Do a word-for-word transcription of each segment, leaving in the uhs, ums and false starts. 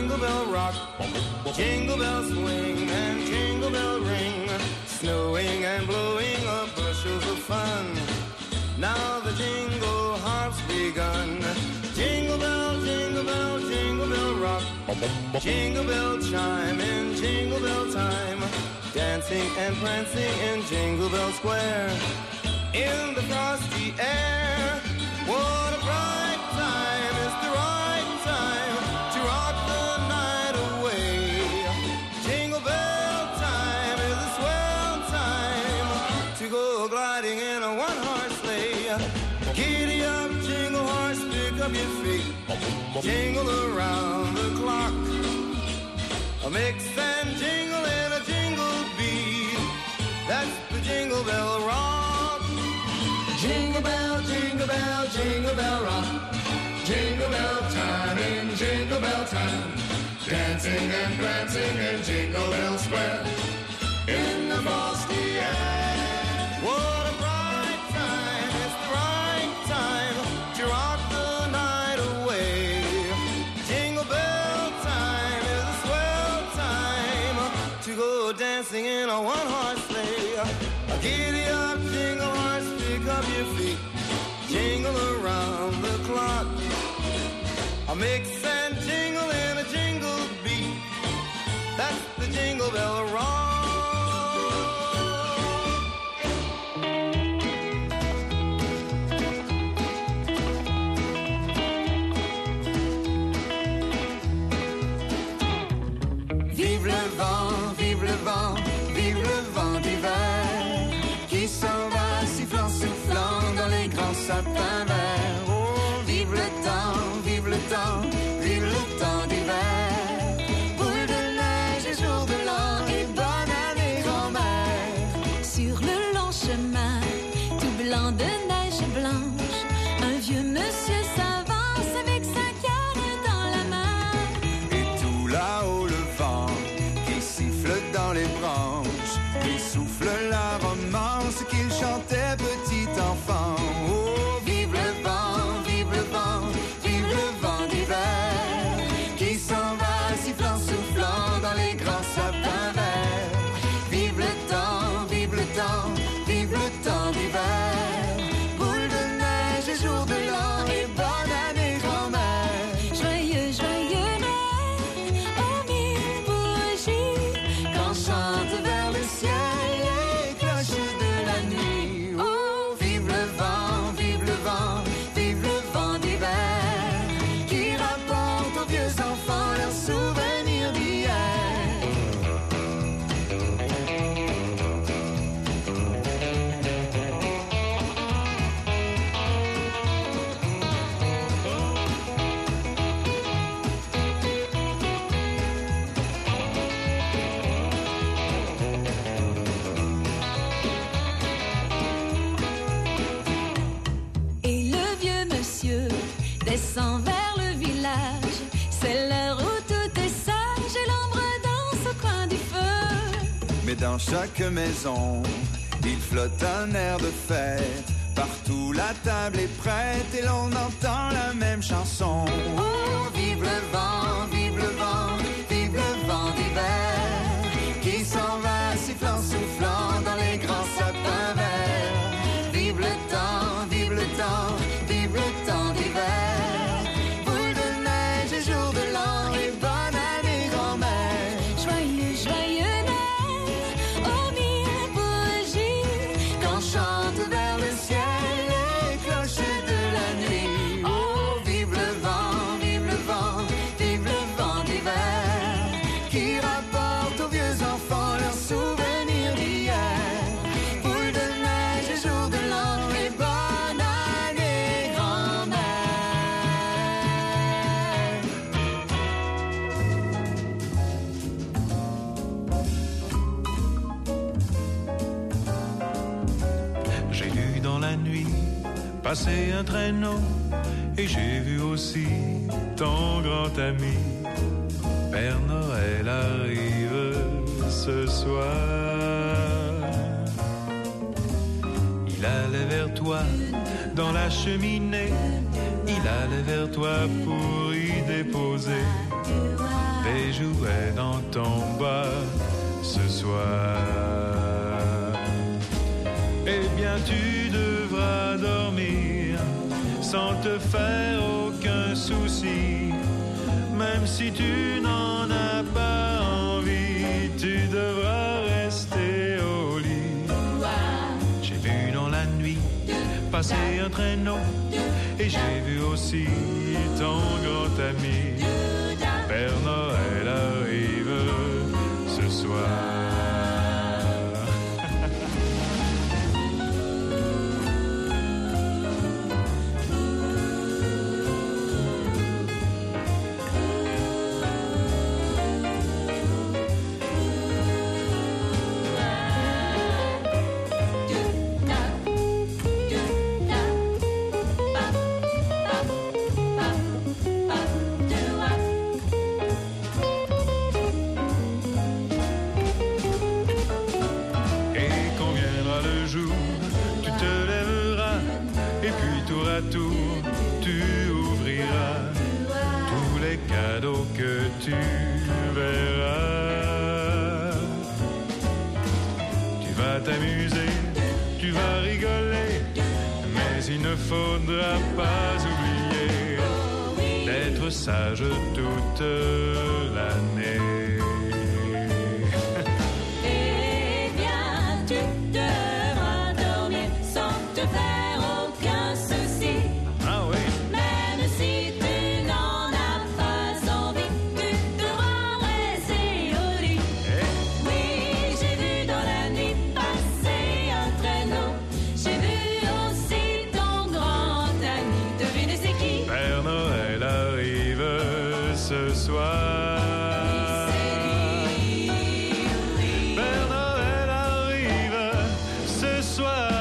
Jingle bell rock, jingle bell swing, and jingle bell ring. Snowing and blowing up bushels of fun. Now the jingle harp's begun. Jingle bell, jingle bell, jingle bell rock. Jingle bell chime in jingle bell time. Dancing and prancing in Jingle Bell Square. In the frosty air. What a bright time, it's the right time to rock the night away. Jingle bell time is a swell time to go gliding in a one-horse sleigh. Giddy up, jingle horse, pick up your feet. Jingle around the clock. A mix and jingle in a jingle beat. That's the Jingle Bell Rock. Jingle bell, jingle bell, jingle bell rock. Jingle bell time in Jingle Bell time. Dancing and prancing in Jingle Bell Square. In the frosty air. What a bright time, it's the right time to rock the night away. Jingle bell time is a swell time to go dancing in a one-horse sleigh. Giddy up, jingle horse, pick up your feet. Jingle around the clock. A mix and jingle in a jingle beat. That's the Jingle Bell Rock. Vive le vent, vive le vent, vive le vent d'hiver qui s'en va sifflant, soufflant dans les grands sapins verts. Oh, vive le temps, vive le temps, vive le temps d'hiver. Boule de neige et jour de l'an et bonne année grand-mère. Sur le long chemin, tout blanc de neige blanche, un vieux monsieur s'avance avec sa canne dans la main. Et tout là-haut le vent qui siffle dans les branches, qui souffle la romance qu'il chantait petit enfant. Oh, vive le vent, vive le vent, vive le vent d'hiver qui s'en va sifflant, soufflant dans les grands sapins verts. Vive le temps, vive le temps, vive le temps d'hiver. Boule de neige et jour de l'an et bonne année grand-mère. Joyeux, joyeux Noël, aux mille bougies, Quand chante vers le ciel les cloches de la nuit. Oh, vive le vent, vive le vent, vive le vent d'hiver qui rapporte aux vieux enfants leurs souvenirs d'hier. et le vieux monsieur descend vers le village. C'est l'heure où tout est sage et l'ombre danse au coin du feu. Mais dans chaque maison, il flotte un air de fête. Partout la table est prête et l'on entend la même chanson. Oh, vive le vent, vive le vent, vive le vent d'hiver qui s'en va sifflant, soufflant dans les grands sapins verts. Vive le temps, vive le temps, vive le temps d'hiver. Boule de neige et jour de l'an et bonne année grand-mère. Joyeux, joyeux Noël, aux mille bougies, Quand chante vers le ciel les cloches de la nuit. Oh, vive le vent, vive le vent, vive le vent d'hiver qui rapporte aux vieux enfants leurs souvenirs d'hier. Boule de neige et jour de l'an et bonne année grand-mère. J'ai lu dans la nuit passer un traîneau et j'ai vu aussi ton grand ami. Père Noël arrive ce soir. Il allait vers toi dans la cheminée. Il allait vers toi pour y déposer et jouais dans ton bois ce soir. Eh bien, tu devras dormir sans te faire aucun souci. Même si tu n'en as pas envie, tu devras rester au lit. J'ai vu dans la nuit passer un traîneau et j'ai vu aussi ton grand ami. Père Noël arrive ce soir. Que tu verras, tu vas t'amuser, tu vas rigoler, mais il ne faudra pas oublier d'être sage toute l'année. Eh bien, tu devras dormir sans te faire aucun souci. Ah oui. Même si tu n'en as pas envie, tu devras rester au lit. Oui, j'ai vu dans la nuit passer un traîneau. J'ai vu aussi ton grand ami. Devinez c'est qui? Père Noël arrive ce soir. Père Noël arrive ce soir.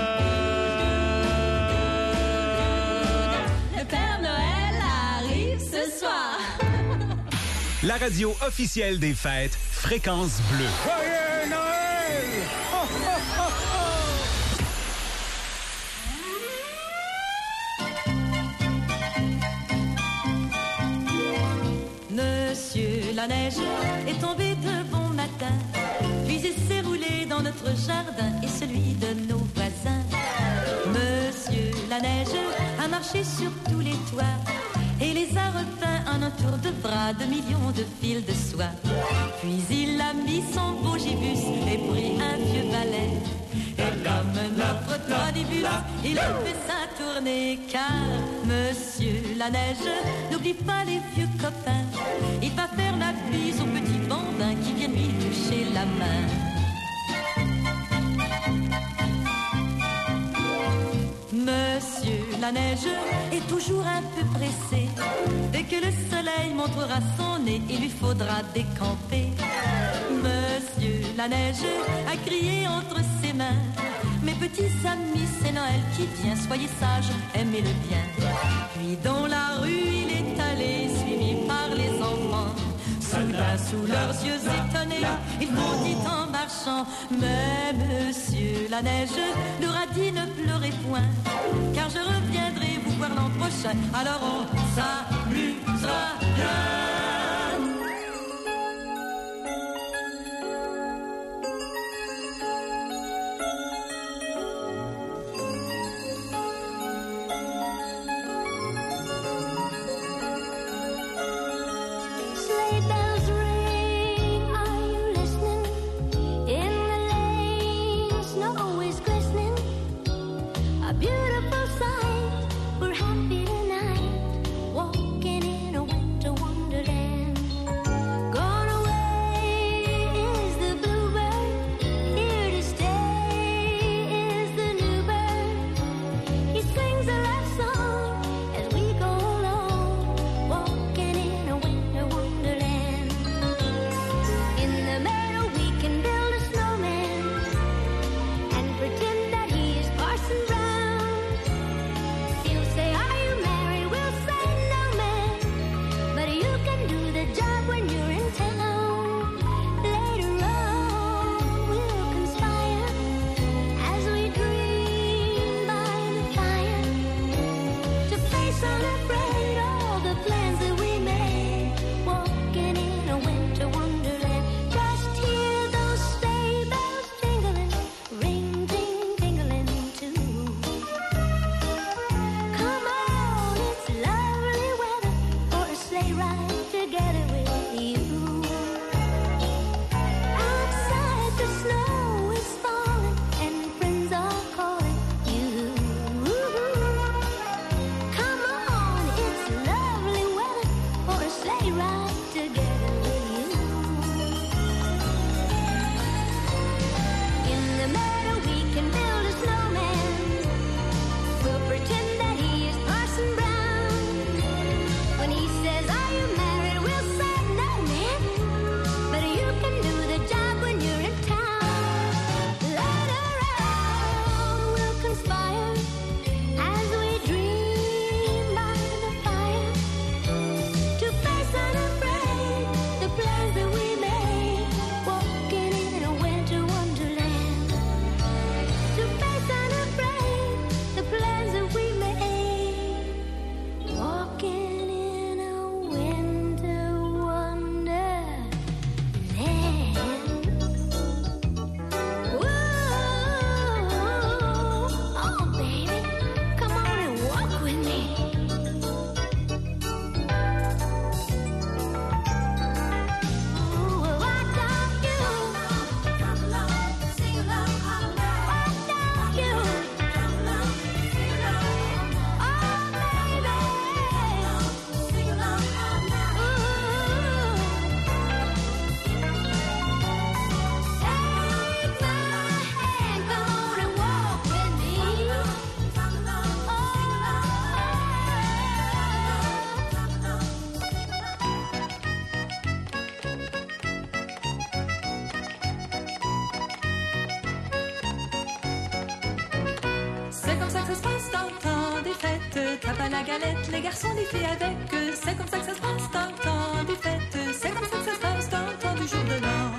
Le Père Noël arrive ce soir. La radio officielle des fêtes, Fréquence Bleue. Joyeux Noël! Ho, ho, ho, Monsieur la neige est tombé de bon matin, puis il s'est roulé dans notre jardin et celui de nos voisins. Monsieur la neige a marché sur tous les toits et les a repeints en un tour de bras de millions de fils de soie. Puis il a mis son beau gibus et pris un vieux balai. Et comme notre toadibus, il a fait sa tournée. Car Monsieur la neige n'oublie pas les vieux copains. Il va faire la bise aux petits bambins qui viennent lui toucher la main. Monsieur la neige est toujours un peu pressé. Dès que le soleil montrera son nez, il lui faudra décamper. Monsieur la neige a crié entre ses mains: mes petits amis, c'est Noël qui vient, soyez sages, aimez-le bien. Puis dans la rue il est allé, suivi par les enfants. Soudain, sous leurs yeux étonnés, il bondit en marchant. Mais Monsieur la neige leur a dit: ne pleurez point, car je reviendrai vous voir l'an prochain. Alors on s'amusera bien. Wonderland. la galette, les garçons, les filles avec eux. C'est comme ça que ça se passe dans le temps des fêtes. C'est comme ça que ça se passe dans le temps du jour de l'an.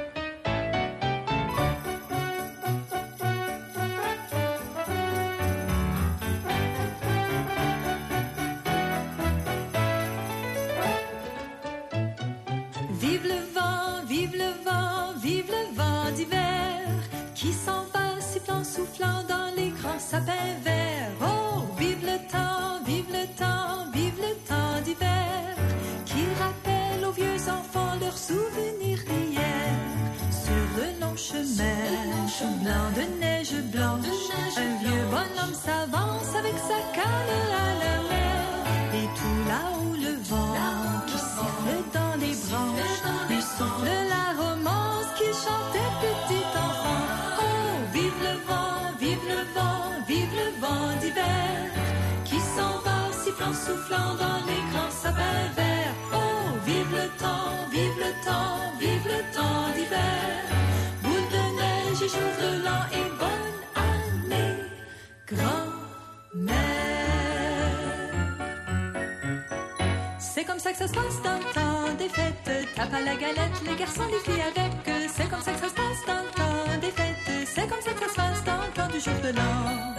Vive le vent, vive le vent, vive le vent d'hiver qui s'en va sifflant, soufflant dans les grands sapins verts. Oh, vive le temps, vive le temps, vive le temps d'hiver qui rappelle aux vieux enfants leurs souvenirs d'hier. Sur le long chemin, blanc de neige blanche, un vieux bonhomme s'avance avec sa canne à la main. Et tout là-haut le vent qui siffle dans les branches lui souffle la romance qu'il chantait petit enfant. Oh, vive le vent, vive le vent, vive le vent d'hiver qui s'en va sifflant, soufflant dans les grands sapins verts. Oh, vive le temps, vive le temps, vive le temps d'hiver. Boule de neige et jour de l'an et bonne année, grand-mère. C'est comme ça que ça se passe dans le temps des fêtes. Tape à la galette, les garçons, les filles avec eux. C'est comme ça que ça se passe dans le temps des fêtes. C'est comme ça que ça se passe dans le temps du jour de l'an.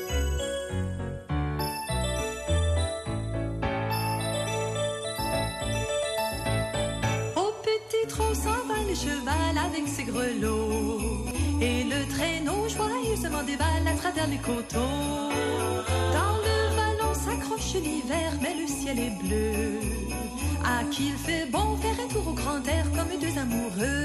Au petit trot s'en va le cheval avec ses grelots. Et le traîneau joyeusement dévale à travers les coteaux. Dans le vallon s'accroche l'hiver, mais le ciel est bleu. À qui il fait bon faire